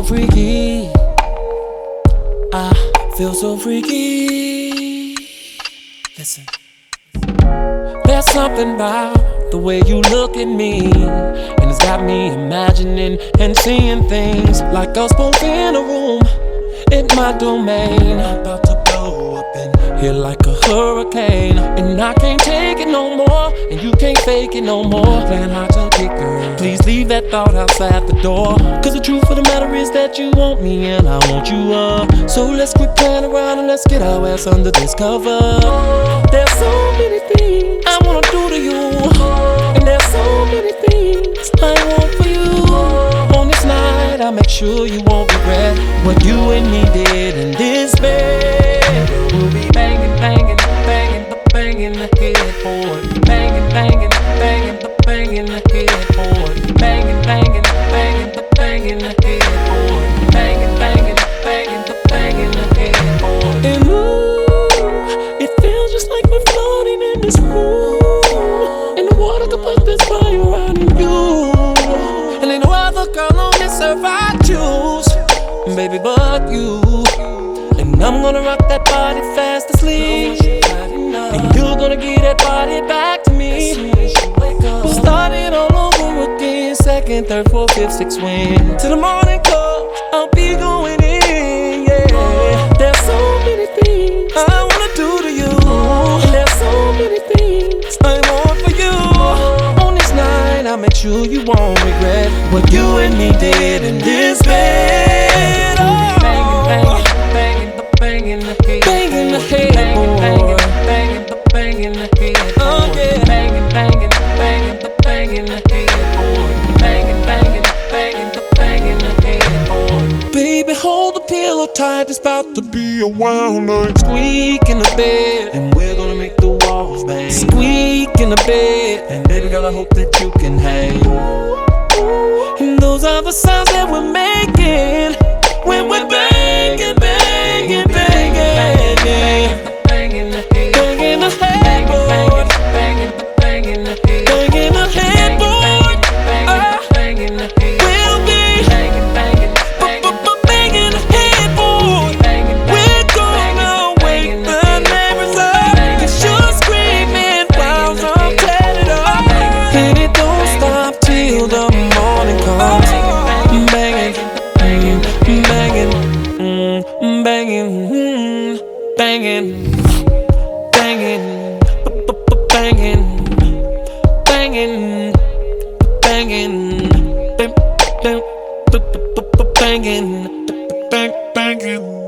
freaky. I feel so freaky. Listen. There's something about the way you look at me, and it's got me imagining and seeing things like us both in a room in my domain. I'm about to blow up in here like a hurricane, and I can't take it no more, and you can't fake it no more. Playing hard to get, girl, please leave that thought outside the door. Cause the truth of the matter is that you want me and I want you So let's quit playing around and let's get our ass under this cover. There's so many things I wanna do to you, and there's so many things I want for you. On this night I'll make sure you won't regret what you and me did in this bed. We'll be banging, banging, banging, banging the headboard. Banging, banging, banging, banging the headboard. Banging, banging, banging, banging the headboard. Banging, banging, banging, banging the headboard. And ooh, it feels just like we're floating in this pool, and the water could put this fire out in you. And ain't no other girl on this earth I choose, baby, but you. And I'm gonna rock that body fast asleep, and you're gonna give that body back to me. Starting all over again, second, third, fourth, fifth, sixth swing. To the morning club, I'll be going in, yeah. There's so many things I wanna do to you, and there's so many things I want for you. On this night, I'll make sure you won't regret what you and me did in this bed. Banging, banging, banging the headboard. Banging the headboard. Banging, banging the headboard. Oh yeah. Banging, banging, banging, banging the headboard. Banging, banging, banging, banging the headboard. Baby, hold the pillow tight. It's about to be a wild night. Squeak in the bed, and we're gonna make the walls bang. Squeak in the bed, and baby girl, I hope that you can hang. And those are the sounds that we're making when we're banging, banging, banging, banging the headboard, banging the headboard, banging the headboard, banging the headboard. We'll be banging the headboard. We're gonna wake the neighbors up, 'cause you're screaming while I'm tearing it up, and it don't stop till the morning comes. Banging, banging, banging, banging, banging, banging, banging, banging, banging, banging, banging, banging.